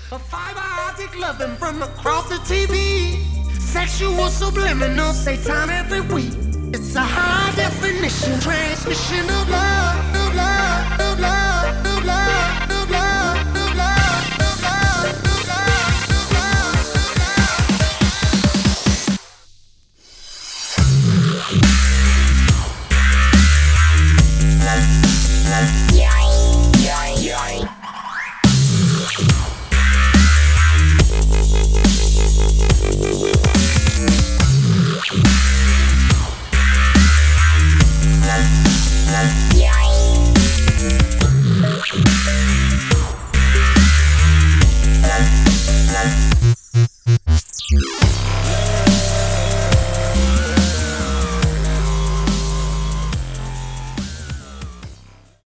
A fiber optic loving from across the TV. Sexual subliminal, say time every week. It's a high definition transmission of love, of love, of love.